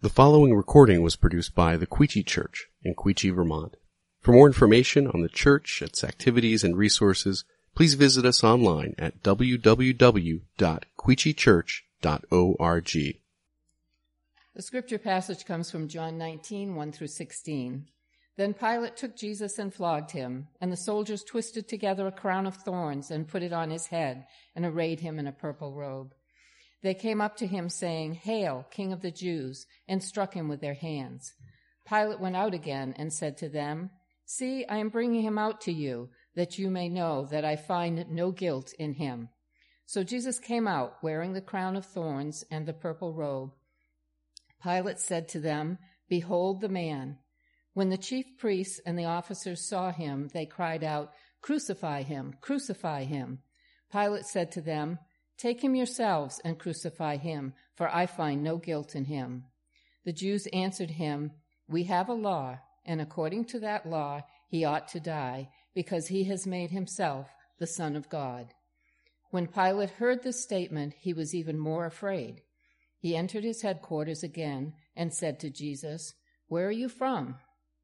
The following recording was produced by the Quechee Church in Quechee, Vermont. For more information on the church, its activities, and resources, please visit us online at www.quecheechurch.org. The scripture passage comes from John 19, 1 through 16. Then Pilate took Jesus and flogged him, and the soldiers twisted together a crown of thorns and put it on his head and arrayed him in a purple robe. They came up to him saying, "Hail, King of the Jews," and struck him with their hands. Pilate went out again and said to them, "See, I am bringing him out to you, that you may know that I find no guilt in him." So Jesus came out, wearing the crown of thorns and the purple robe. Pilate said to them, "Behold the man." When the chief priests and the officers saw him, they cried out, "Crucify him! Crucify him!" Pilate said to them, "Take him yourselves and crucify him, for I find no guilt in him." The Jews answered him, "We have a law, and according to that law he ought to die, because he has made himself the Son of God." When Pilate heard this statement, he was even more afraid. He entered his headquarters again and said to Jesus, "Where are you from?"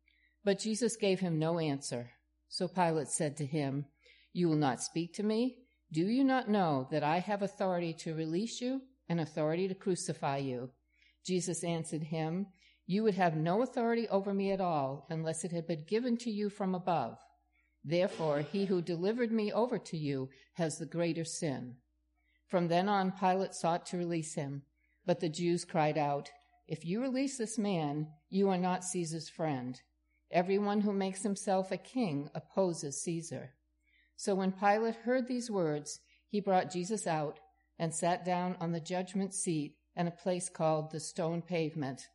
But Jesus gave him no answer. So Pilate said to him, "You will not speak to me? Do you not know that I have authority to release you and authority to crucify you?" Jesus answered him, "You would have no authority over me at all unless it had been given to you from above. Therefore, he who delivered me over to you has the greater sin." From then on, Pilate sought to release him, but the Jews cried out, "If you release this man, you are not Caesar's friend. Everyone who makes himself a king opposes Caesar." So when Pilate heard these words, he brought Jesus out and sat down on the judgment seat in a place called the Stone Pavement,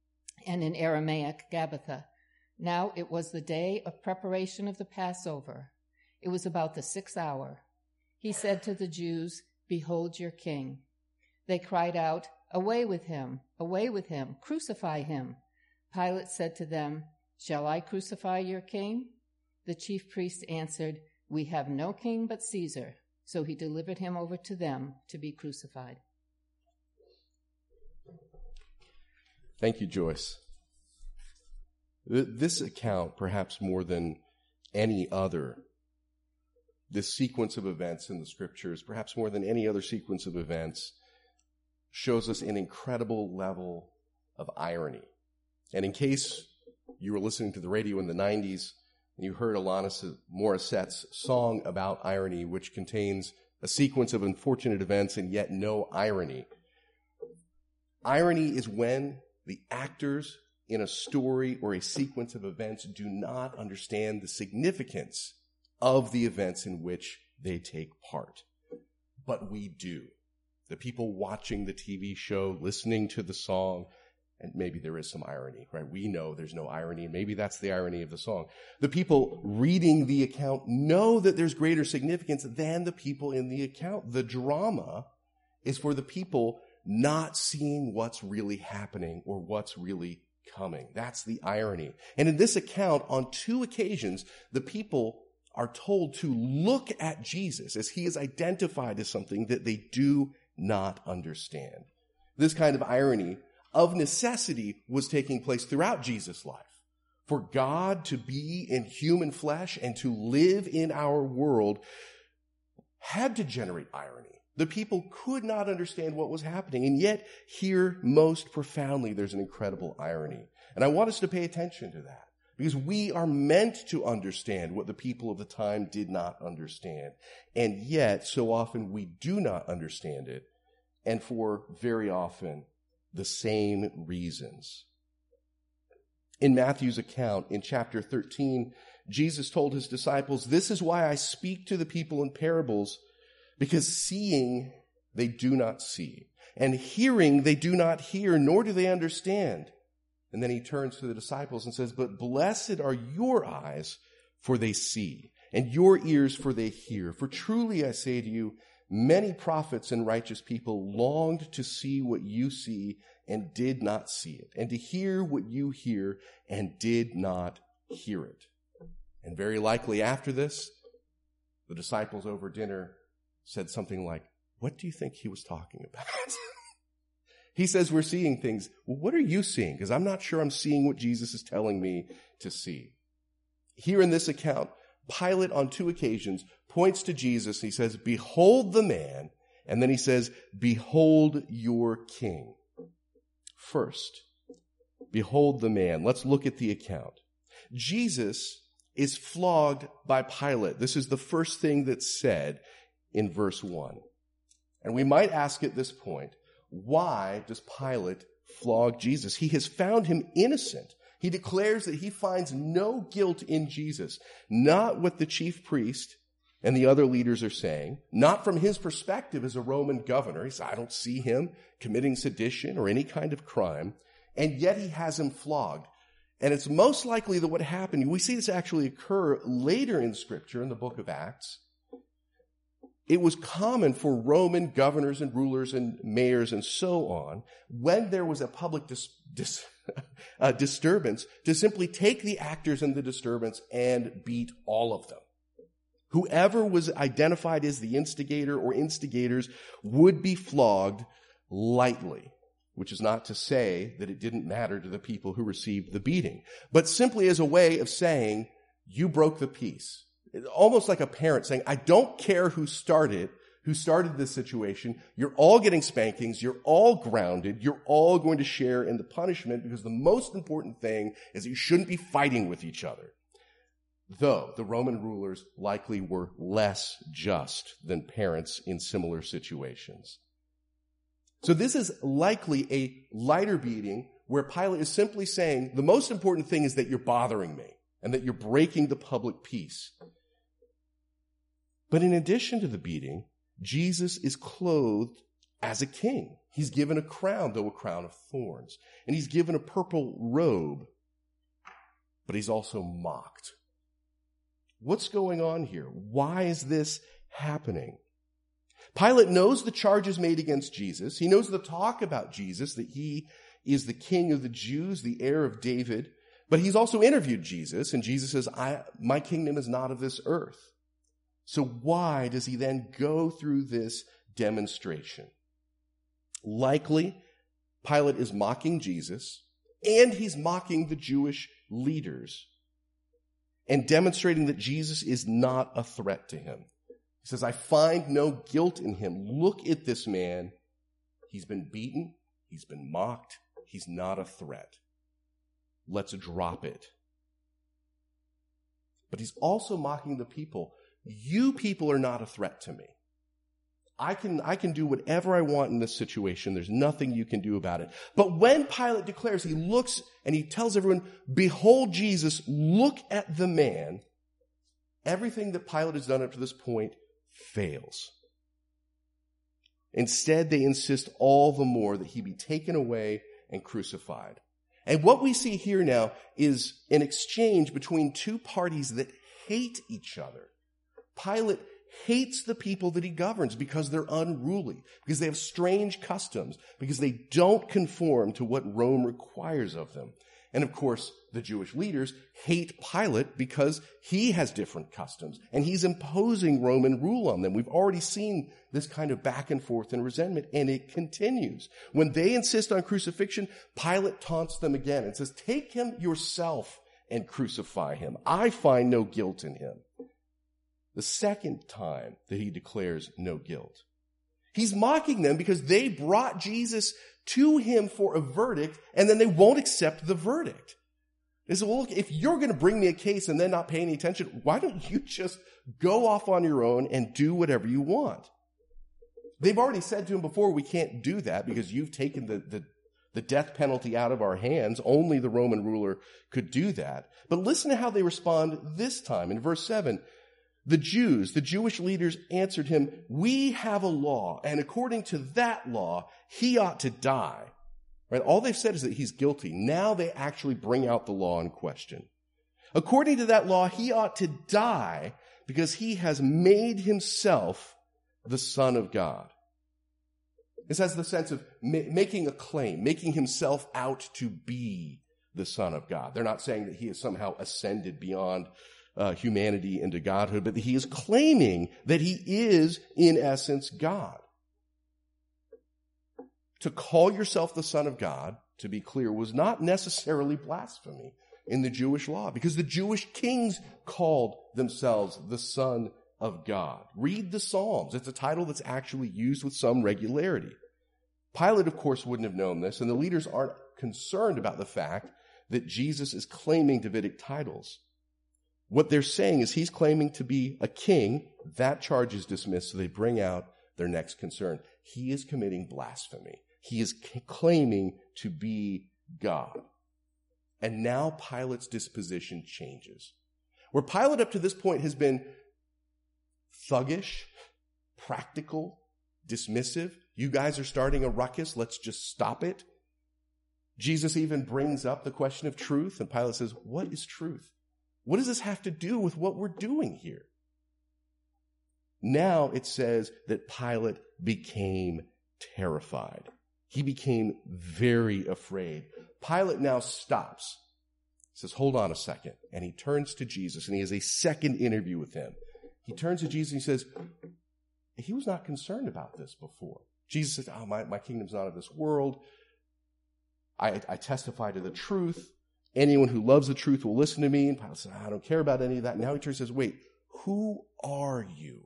and in Aramaic, Gabbatha. Now it was the day of preparation of the Passover. It was about the 6th hour. He said to the Jews, "Behold your king." They cried out, "Away with him! Away with him! Crucify him!" Pilate said to them, "Shall I crucify your king?" The chief priests answered, "We have no king but Caesar." So he delivered him over to them to be crucified. Thank you, Joyce. This account, perhaps more than any other, this sequence of events in the scriptures, perhaps more than any other sequence of events, shows us an incredible level of irony. And in case you were listening to the radio in the 90s, and you heard Alanis Morissette's song about irony, which contains a sequence of unfortunate events and yet no irony. Irony is when the actors in a story or a sequence of events do not understand the significance of the events in which they take part. But we do. The people watching the TV show, listening to the song, and maybe there is some irony, right? We know there's no irony, and maybe that's the irony of the song. The people reading the account know that there's greater significance than the people in the account. The drama is for the people not seeing what's really happening or what's really coming. That's the irony. And in this account, on 2 occasions, the people are told to look at Jesus as he is identified as something that they do not understand. This kind of irony of necessity was taking place throughout Jesus' life. For God to be in human flesh and to live in our world had to generate irony. The people could not understand what was happening, and yet here, most profoundly, there's an incredible irony. And I want us to pay attention to that, because we are meant to understand what the people of the time did not understand. And yet, so often, we do not understand it, and for very often, the same reasons. In Matthew's account, in chapter 13, Jesus told his disciples, "This is why I speak to the people in parables, because seeing they do not see, and hearing they do not hear, nor do they understand." And then he turns to the disciples and says, "But blessed are your eyes, for they see, and your ears, for they hear. For truly I say to you, many prophets and righteous people longed to see what you see and did not see it, and to hear what you hear and did not hear it." And very likely after this, the disciples over dinner said something like, "What do you think he was talking about?" He says we're seeing things. Well, what are you seeing? Because I'm not sure I'm seeing what Jesus is telling me to see. Here in this account, Pilate on 2 occasions points to Jesus. He says, behold the man. And then he says, behold your king. First, behold the man. Let's look at the account. Jesus is flogged by Pilate. This is the first thing that's said in verse 1. And we might ask at this point, why does Pilate flog Jesus? He has found him innocent. He declares that he finds no guilt in Jesus, not what the chief priest and the other leaders are saying, not from his perspective as a Roman governor. He says, I don't see him committing sedition or any kind of crime, and yet he has him flogged. And it's most likely that what happened, we see this actually occur later in Scripture in the book of Acts. It was common for Roman governors and rulers and mayors and so on, when there was a public disturbance, to simply take the actors in the disturbance and beat all of them. Whoever was identified as the instigator or instigators would be flogged lightly, which is not to say that it didn't matter to the people who received the beating, but simply as a way of saying, you broke the peace. Almost like a parent saying, I don't care who started this situation. You're all getting spankings. You're all grounded. You're all going to share in the punishment, because the most important thing is that you shouldn't be fighting with each other. Though the Roman rulers likely were less just than parents in similar situations. So this is likely a lighter beating where Pilate is simply saying, the most important thing is that you're bothering me and that you're breaking the public peace. But in addition to the beating, Jesus is clothed as a king. He's given a crown, though a crown of thorns. And he's given a purple robe. But he's also mocked. What's going on here? Why is this happening? Pilate knows the charges made against Jesus. He knows the talk about Jesus, that he is the king of the Jews, the heir of David. But he's also interviewed Jesus, and Jesus says, my kingdom is not of this earth. So why does he then go through this demonstration? Likely, Pilate is mocking Jesus, and he's mocking the Jewish leaders, and demonstrating that Jesus is not a threat to him. He says, I find no guilt in him. Look at this man. He's been beaten. He's been mocked. He's not a threat. Let's drop it. But he's also mocking the people. You people are not a threat to me. I can do whatever I want in this situation. There's nothing you can do about it. But when Pilate declares, he looks and he tells everyone, behold Jesus, look at the man. Everything that Pilate has done up to this point fails. Instead, they insist all the more that he be taken away and crucified. And what we see here now is an exchange between two parties that hate each other. Pilate hates the people that he governs because they're unruly, because they have strange customs, because they don't conform to what Rome requires of them. And of course, the Jewish leaders hate Pilate because he has different customs and he's imposing Roman rule on them. We've already seen this kind of back and forth and resentment, and it continues. When they insist on crucifixion, Pilate taunts them again and says, take him yourself and crucify him. I find no guilt in him. The second time that he declares no guilt. He's mocking them because they brought Jesus to him for a verdict, and then they won't accept the verdict. They say, well, look, if you're going to bring me a case and then not pay any attention, why don't you just go off on your own and do whatever you want? They've already said to him before, we can't do that because you've taken the death penalty out of our hands. Only the Roman ruler could do that. But listen to how they respond this time. In verse 7, the Jewish leaders answered him, we have a law, and according to that law, he ought to die. Right? All they've said is that he's guilty. Now they actually bring out the law in question. According to that law, he ought to die because he has made himself the Son of God. This has the sense of making a claim, making himself out to be the Son of God. They're not saying that he has somehow ascended beyond humanity into godhood, but he is claiming that he is, in essence, God. To call yourself the Son of God, to be clear, was not necessarily blasphemy in the Jewish law, because the Jewish kings called themselves the Son of God. Read the Psalms. It's a title that's actually used with some regularity. Pilate, of course, wouldn't have known this, and the leaders aren't concerned about the fact that Jesus is claiming Davidic titles. What they're saying is he's claiming to be a king. That charge is dismissed, so they bring out their next concern. He is committing blasphemy. He is claiming to be God. And now Pilate's disposition changes. Where Pilate up to this point has been thuggish, practical, dismissive. You guys are starting a ruckus. Let's just stop it. Jesus even brings up the question of truth, and Pilate says, what is truth? What does this have to do with what we're doing here? Now it says that Pilate became terrified. He became very afraid. Pilate now stops. He says, hold on a second. And he turns to Jesus, and he has a second interview with him. He turns to Jesus and he says, he was not concerned about this before. Jesus says, my kingdom's not of this world. I testify to the truth. Anyone who loves the truth will listen to me. And Pilate says, I don't care about any of that. Now he turns and says, wait, who are you?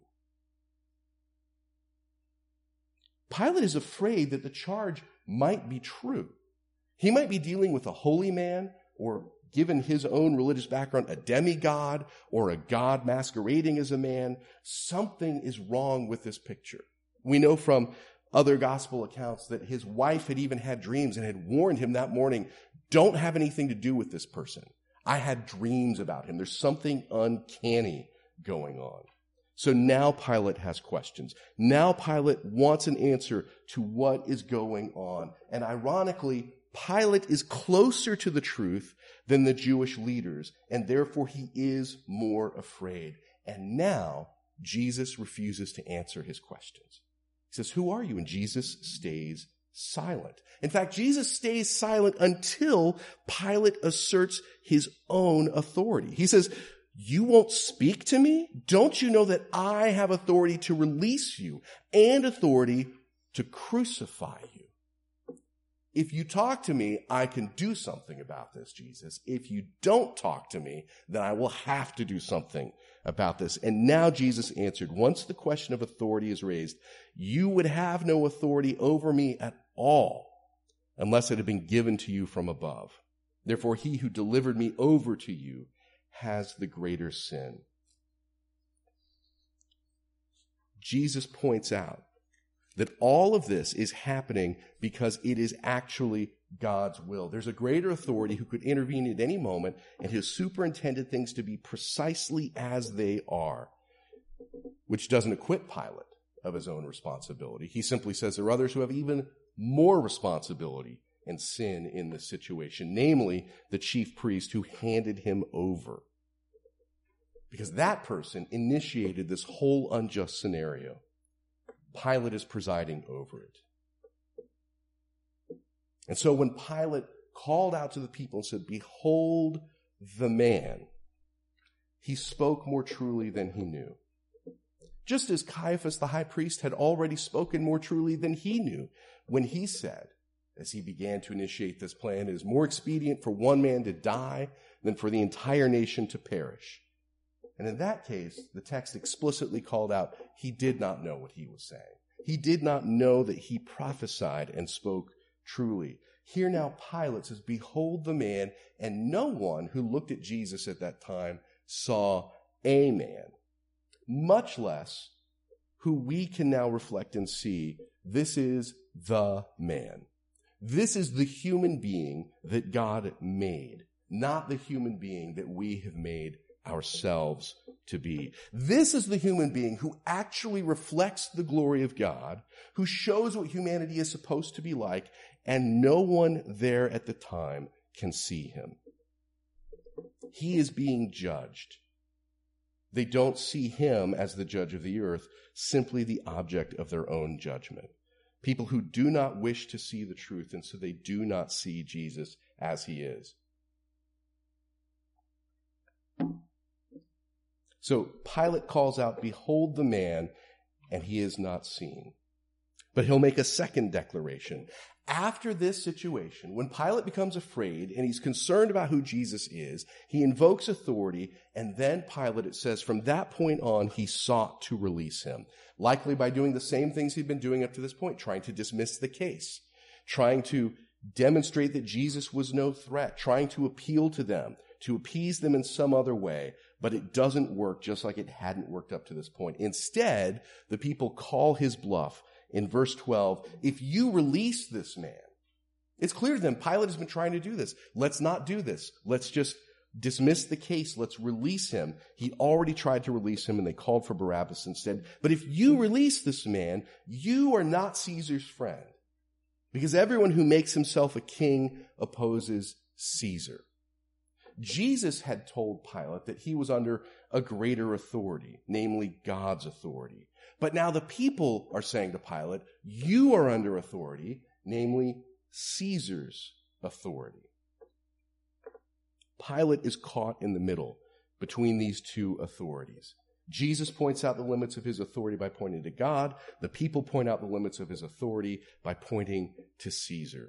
Pilate is afraid that the charge might be true. He might be dealing with a holy man, or given his own religious background, a demigod, or a god masquerading as a man. Something is wrong with this picture. We know from other gospel accounts that his wife had even had dreams and had warned him that morning, don't have anything to do with this person. I had dreams about him. There's something uncanny going on. So now Pilate has questions. Now Pilate wants an answer to what is going on. And ironically, Pilate is closer to the truth than the Jewish leaders, and therefore he is more afraid. And now Jesus refuses to answer his questions. He says, who are you? And Jesus stays silent. In fact, Jesus stays silent until Pilate asserts his own authority. He says, you won't speak to me? Don't you know that I have authority to release you and authority to crucify you? If you talk to me, I can do something about this, Jesus. If you don't talk to me, then I will have to do something about this. And now Jesus answered, once the question of authority is raised, you would have no authority over me at all unless it had been given to you from above. Therefore, he who delivered me over to you has the greater sin. Jesus points out that all of this is happening because it is actually God's will. There's a greater authority who could intervene at any moment and has superintended things to be precisely as they are, which doesn't acquit Pilate of his own responsibility. He simply says there are others who have even more responsibility and sin in this situation, namely the chief priest who handed him over. Because that person initiated this whole unjust scenario. Pilate is presiding over it. And so when Pilate called out to the people and said, behold the man, he spoke more truly than he knew. Just as Caiaphas the high priest had already spoken more truly than he knew when he said, as he began to initiate this plan, it is more expedient for one man to die than for the entire nation to perish. And in that case, the text explicitly called out, he did not know what he was saying. He did not know that he prophesied and spoke truly. Here now Pilate says, behold the man, and no one who looked at Jesus at that time saw a man, much less who we can now reflect and see, this is the man. This is the human being that God made, not the human being that we have made ourselves to be. This is the human being who actually reflects the glory of God, who shows what humanity is supposed to be like, and no one there at the time can see him. He is being judged. They don't see him as the judge of the earth, simply the object of their own judgment. People who do not wish to see the truth, and so they do not see Jesus as he is. So Pilate calls out, behold the man, and he is not seen. But he'll make a second declaration. After this situation, when Pilate becomes afraid and he's concerned about who Jesus is, he invokes authority, and then Pilate, it says, from that point on, he sought to release him, likely by doing the same things he'd been doing up to this point, trying to dismiss the case, trying to demonstrate that Jesus was no threat, trying to appeal to them, to appease them in some other way, but it doesn't work, just like it hadn't worked up to this point. Instead, the people call his bluff. In verse 12, if you release this man, it's clear to them, Pilate has been trying to do this. Let's not do this. Let's just dismiss the case. Let's release him. He already tried to release him, and they called for Barabbas instead. But if you release this man, you are not Caesar's friend, because everyone who makes himself a king opposes Caesar. Jesus had told Pilate that he was under a greater authority, namely God's authority. But now the people are saying to Pilate, you are under authority, namely Caesar's authority. Pilate is caught in the middle between these two authorities. Jesus points out the limits of his authority by pointing to God. The people point out the limits of his authority by pointing to Caesar.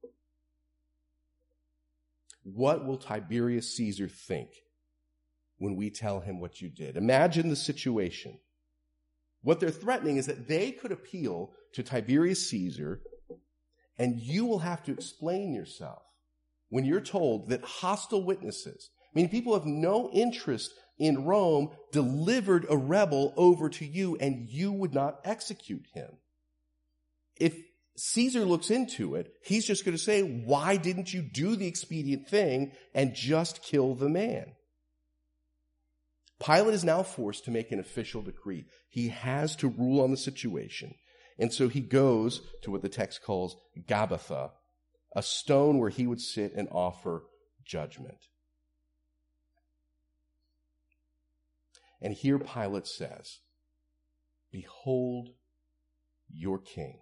What will Tiberius Caesar think when we tell him what you did? Imagine the situation. What they're threatening is that they could appeal to Tiberius Caesar, and you will have to explain yourself when you're told that hostile witnesses, meaning people have no interest in Rome, delivered a rebel over to you, and you would not execute him. If Caesar looks into it, he's just going to say, why didn't you do the expedient thing and just kill the man? Pilate is now forced to make an official decree. He has to rule on the situation. And so he goes to what the text calls Gabbatha, a stone where he would sit and offer judgment. And here Pilate says, behold your king.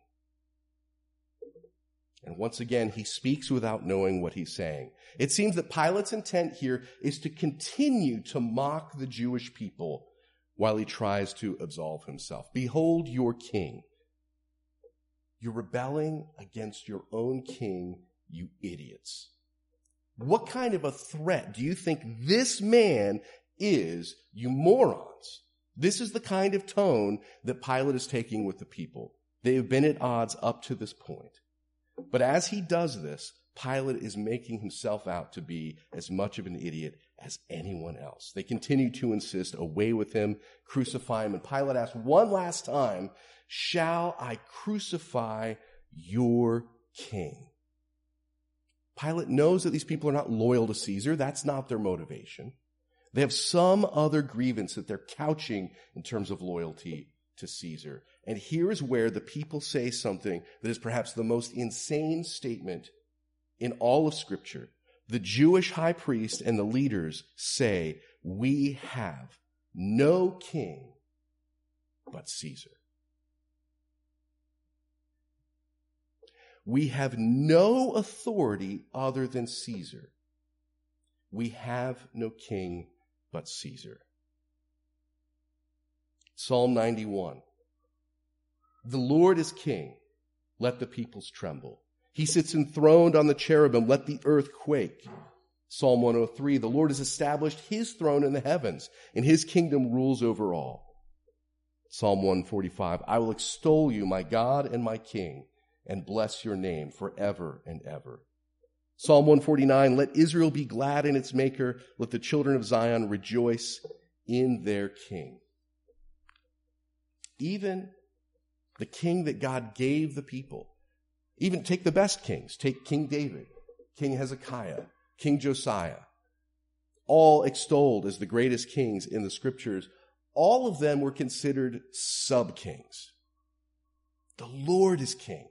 And once again, he speaks without knowing what he's saying. It seems that Pilate's intent here is to continue to mock the Jewish people while he tries to absolve himself. Behold your king. You're rebelling against your own king, you idiots. What kind of a threat do you think this man is, you morons? This is the kind of tone that Pilate is taking with the people. They have been at odds up to this point. But as he does this, Pilate is making himself out to be as much of an idiot as anyone else. They continue to insist, away with him, crucify him. And Pilate asks one last time, shall I crucify your king? Pilate knows that these people are not loyal to Caesar. That's not their motivation. They have some other grievance that they're couching in terms of loyalty to Caesar. And here is where the people say something that is perhaps the most insane statement in all of Scripture. The Jewish high priest and the leaders say, we have no king but Caesar. We have no authority other than Caesar. We have no king but Caesar. Psalm 91. The Lord is king. Let the peoples tremble. He sits enthroned on the cherubim. Let the earth quake. Psalm 103. The Lord has established his throne in the heavens, and his kingdom rules over all. Psalm 145. I will extol you, my God and my King, and bless your name forever and ever. Psalm 149. Let Israel be glad in its maker. Let the children of Zion rejoice in their king. Even the king that God gave the people. Even take the best kings. Take King David, King Hezekiah, King Josiah. All extolled as the greatest kings in the Scriptures. All of them were considered sub-kings. The Lord is king.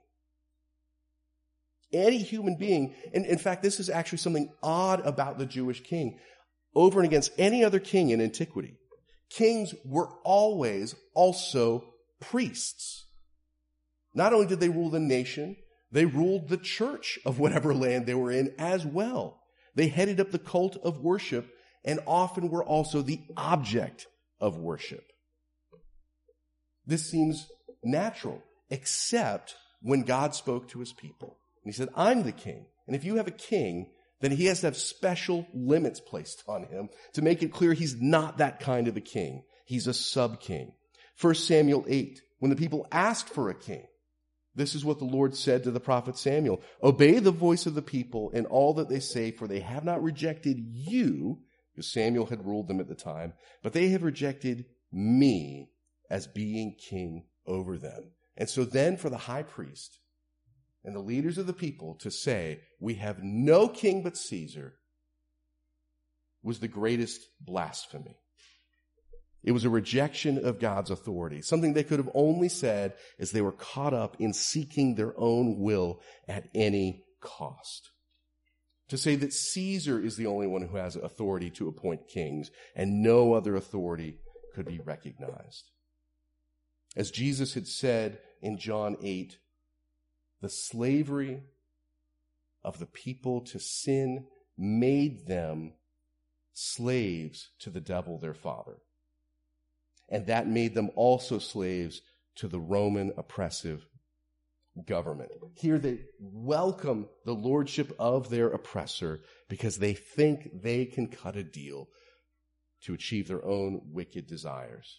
Any human being, and in fact, this is actually something odd about the Jewish king, over and against any other king in antiquity. Kings were always also priests. Not only did they rule the nation, they ruled the church of whatever land they were in as well. They headed up the cult of worship and often were also the object of worship. This seems natural. except when God spoke to his people. And he said, I'm the king. And if you have a king, then he has to have special limits placed on him to make it clear he's not that kind of a king. He's a sub-king. 1 Samuel 8, when the people asked for a king, this is what the Lord said to the prophet Samuel. Obey the voice of the people in all that they say, for they have not rejected you, because Samuel had ruled them at the time, but they have rejected me as being king over them. And so then for the high priest and the leaders of the people to say, we have no king but Caesar, was the greatest blasphemy. It was a rejection of God's authority, something they could have only said as they were caught up in seeking their own will at any cost. To say that Caesar is the only one who has authority to appoint kings and no other authority could be recognized. As Jesus had said in John 8, the slavery of the people to sin made them slaves to the devil, their father. And that made them also slaves to the Roman oppressive government. Here they welcome the lordship of their oppressor because they think they can cut a deal to achieve their own wicked desires.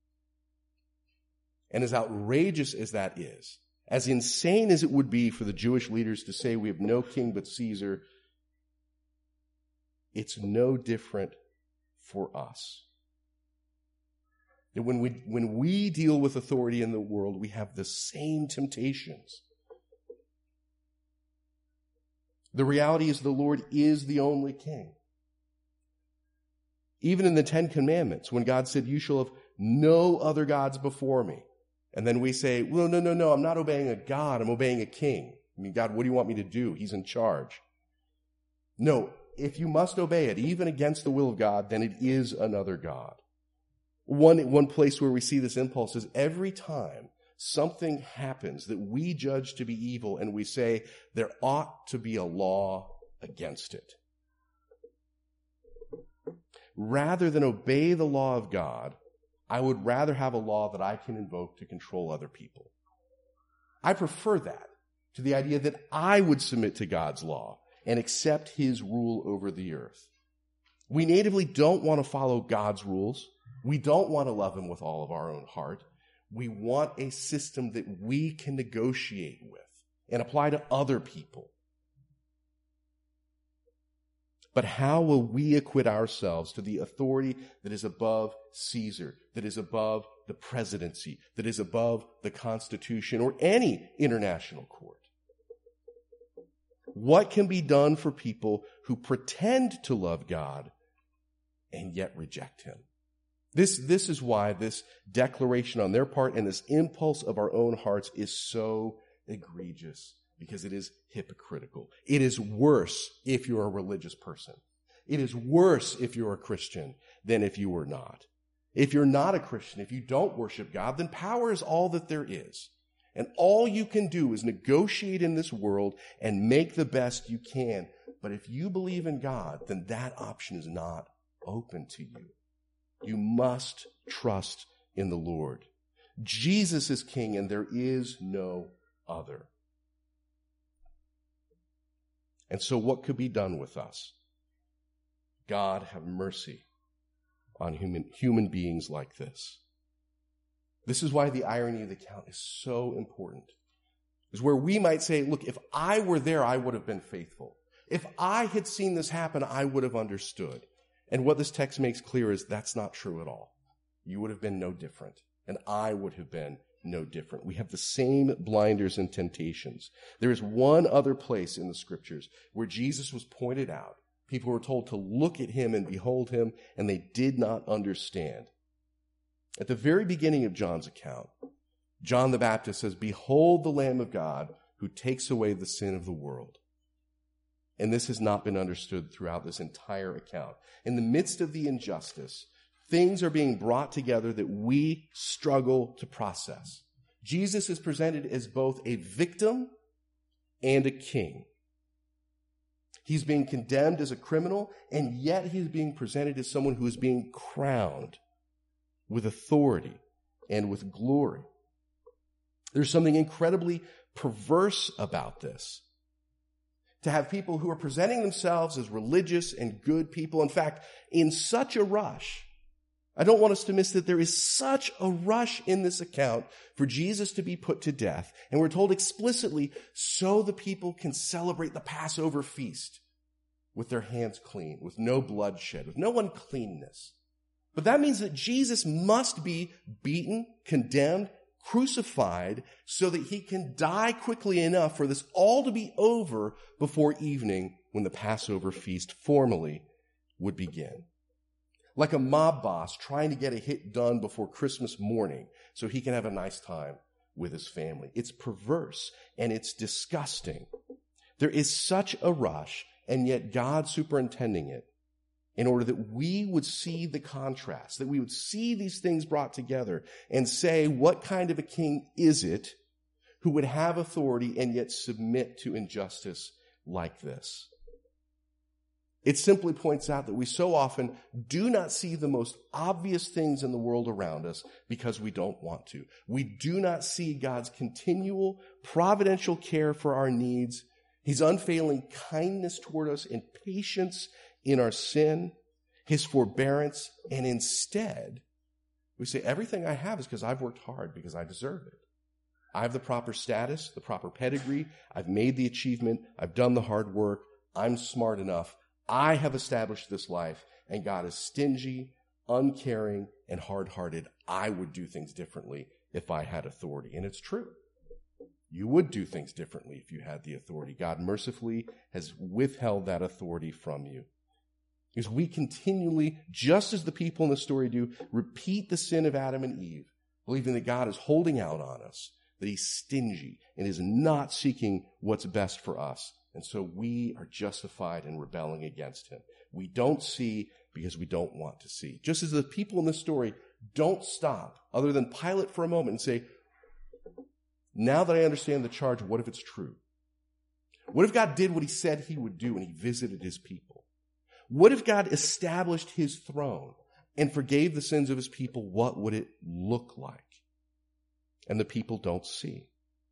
And as outrageous as that is, as insane as it would be for the Jewish leaders to say we have no king but Caesar, it's no different for us. That when we deal with authority in the world, we have the same temptations. The reality is the Lord is the only king. Even in the Ten Commandments, when God said, you shall have no other gods before me. And then we say, well, no, I'm not obeying a God, I'm obeying a king. I mean, God, what do you want me to do? He's in charge. No, if you must obey it, even against the will of God, then it is another God. One place where we see this impulse is every time something happens that we judge to be evil and we say there ought to be a law against it. Rather than obey the law of God, I would rather have a law that I can invoke to control other people. I prefer that to the idea that I would submit to God's law and accept his rule over the earth. We natively don't want to follow God's rules. We don't want to love him with all of our own heart. We want a system that we can negotiate with and apply to other people. But how will we acquit ourselves to the authority that is above Caesar, that is above the presidency, that is above the Constitution or any international court? What can be done for people who pretend to love God and yet reject him? This is why this declaration on their part and this impulse of our own hearts is so egregious, because it is hypocritical. It is worse if you're a religious person. It is worse if you're a Christian than if you were not. If you're not a Christian, if you don't worship God, then power is all that there is. And all you can do is negotiate in this world and make the best you can. But if you believe in God, then that option is not open to you. You must trust in the Lord. Jesus is king and there is no other. And so what could be done with us? God have mercy on human beings like this. This is why the irony of the account is so important. Is where we might say, look, if I were there, I would have been faithful. If I had seen this happen, I would have understood. And what this text makes clear is that's not true at all. You would have been no different, and I would have been no different. We have the same blinders and temptations. There is one other place in the scriptures where Jesus was pointed out. People were told to look at him and behold him, and they did not understand. At the very beginning of John's account, John the Baptist says, "Behold the Lamb of God who takes away the sin of the world." And this has not been understood throughout this entire account. In the midst of the injustice, things are being brought together that we struggle to process. Jesus is presented as both a victim and a king. He's being condemned as a criminal, and yet he's being presented as someone who is being crowned with authority and with glory. There's something incredibly perverse about this. To have people who are presenting themselves as religious and good people, in fact, in such a rush. I don't want us to miss that there is such a rush in this account for Jesus to be put to death. And we're told explicitly, so the people can celebrate the Passover feast with their hands clean, with no bloodshed, with no uncleanness. But that means that Jesus must be beaten, condemned, crucified, so that he can die quickly enough for this all to be over before evening, when the Passover feast formally would begin. Like a mob boss trying to get a hit done before Christmas morning so he can have a nice time with his family. It's perverse and it's disgusting. There is such a rush, and yet God superintending it in order that we would see the contrast, that we would see these things brought together and say, what kind of a king is it who would have authority and yet submit to injustice like this? It simply points out that we so often do not see the most obvious things in the world around us because we don't want to. We do not see God's continual providential care for our needs, his unfailing kindness toward us and patience in our sin, his forbearance, and instead, we say, everything I have is because I've worked hard, because I deserve it. I have the proper status, the proper pedigree, I've made the achievement, I've done the hard work, I'm smart enough, I have established this life, and God is stingy, uncaring, and hard-hearted. I would do things differently if I had authority. And it's true. You would do things differently if you had the authority. God mercifully has withheld that authority from you. Because we continually, just as the people in the story do, repeat the sin of Adam and Eve, believing that God is holding out on us, that he's stingy and is not seeking what's best for us. And so we are justified in rebelling against him. We don't see because we don't want to see. Just as the people in this story don't stop, other than Pilate for a moment, and say, now that I understand the charge, what if it's true? What if God did what he said he would do and he visited his people? What if God established his throne and forgave the sins of his people? What would it look like? And the people don't see.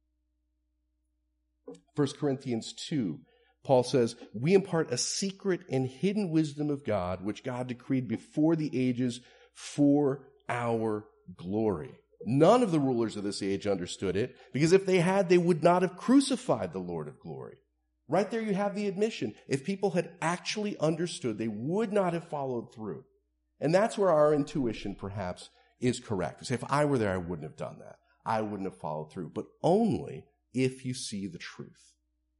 1 Corinthians 2, Paul says, we impart a secret and hidden wisdom of God, which God decreed before the ages for our glory. None of the rulers of this age understood it, because if they had, they would not have crucified the Lord of glory. Right there you have the admission. If people had actually understood, they would not have followed through. And that's where our intuition perhaps is correct. We say, if I were there, I wouldn't have done that. I wouldn't have followed through. But only if you see the truth.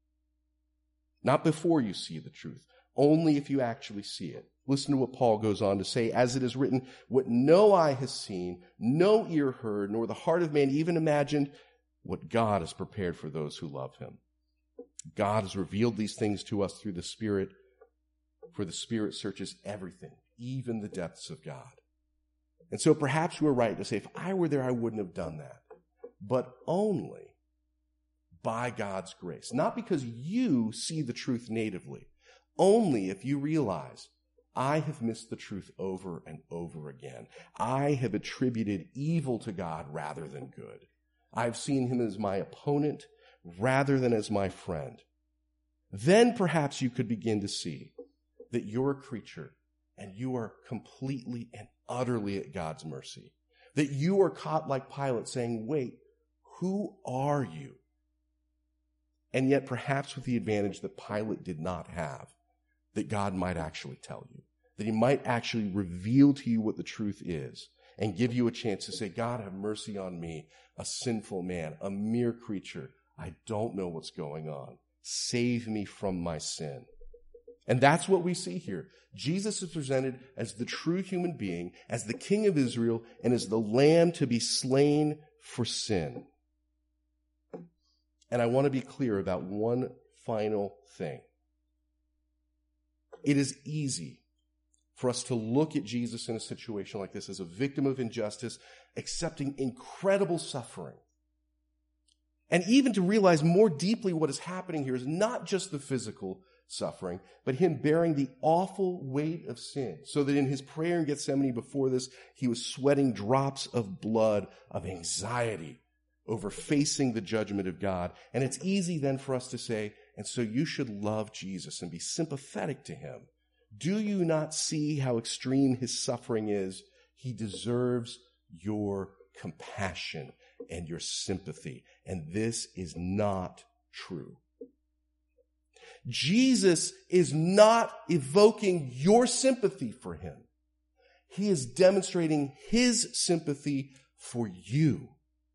Not before you see the truth. Only if you actually see it. Listen to what Paul goes on to say. As it is written, what no eye has seen, no ear heard, nor the heart of man even imagined, what God has prepared for those who love him. God has revealed these things to us through the Spirit, for the Spirit searches everything, even the depths of God. And so perhaps we're right to say, if I were there, I wouldn't have done that. But only by God's grace. Not because you see the truth natively. Only if you realize, I have missed the truth over and over again. I have attributed evil to God rather than good. I've seen him as my opponent rather than as my friend. Then perhaps you could begin to see that you're a creature and you are completely and utterly at God's mercy. That you are caught like Pilate saying, wait, who are you? And yet perhaps with the advantage that Pilate did not have, that God might actually tell you, that he might actually reveal to you what the truth is and give you a chance to say, God, have mercy on me, a sinful man, a mere creature. I don't know what's going on. Save me from my sin. And that's what we see here. Jesus is presented as the true human being, as the King of Israel, and as the Lamb to be slain for sin. And I want to be clear about one final thing. It is easy for us to look at Jesus in a situation like this as a victim of injustice, accepting incredible suffering. And even to realize more deeply what is happening here is not just the physical suffering, but him bearing the awful weight of sin. So that in his prayer in Gethsemane before this, he was sweating drops of blood of anxiety over facing the judgment of God. And it's easy then for us to say, and so you should love Jesus and be sympathetic to him. Do you not see how extreme his suffering is? He deserves your compassion and your sympathy. And this is not true. Jesus is not evoking your sympathy for him. He is demonstrating his sympathy for you.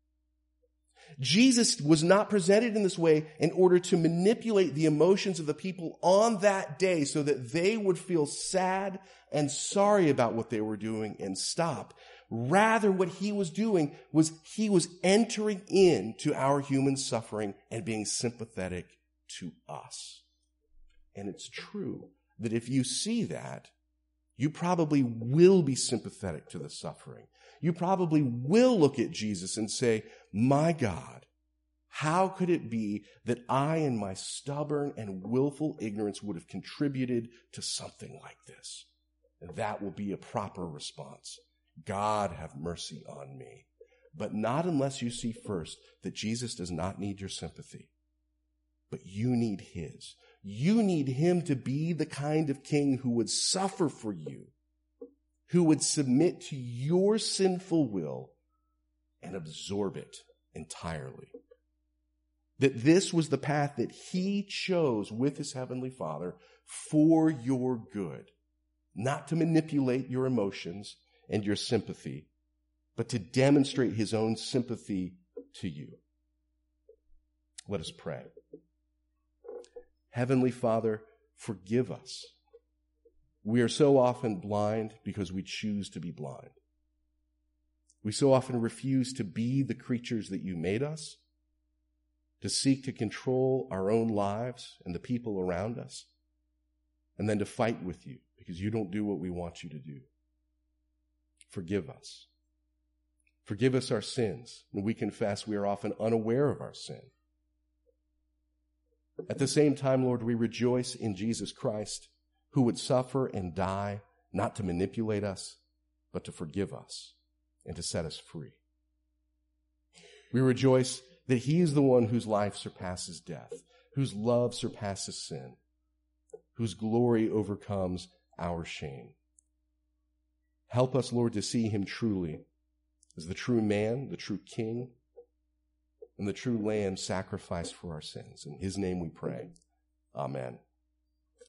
Jesus was not presented in this way in order to manipulate the emotions of the people on that day so that they would feel sad and sorry about what they were doing and stop. Rather, what he was doing was he was entering into our human suffering and being sympathetic to us. And it's true that if you see that, you probably will be sympathetic to the suffering. You probably will look at Jesus and say, my God, how could it be that I in my stubborn and willful ignorance would have contributed to something like this? And that will be a proper response. God, have mercy on me. But not unless you see first that Jesus does not need your sympathy, but you need his. You need him to be the kind of king who would suffer for you, who would submit to your sinful will and absorb it entirely. That this was the path that he chose with his heavenly Father for your good, not to manipulate your emotions and your sympathy, but to demonstrate his own sympathy to you. Let us pray. Heavenly Father, forgive us. We are so often blind because we choose to be blind. We so often refuse to be the creatures that you made us, to seek to control our own lives and the people around us, and then to fight with you because you don't do what we want you to do. Forgive us. Forgive us our sins. And we confess we are often unaware of our sin. At the same time, Lord, we rejoice in Jesus Christ, who would suffer and die, not to manipulate us, but to forgive us and to set us free. We rejoice that he is the one whose life surpasses death, whose love surpasses sin, whose glory overcomes our shame. Help us, Lord, to see him truly as the true man, the true king, and the true lamb sacrificed for our sins. In his name we pray. Amen.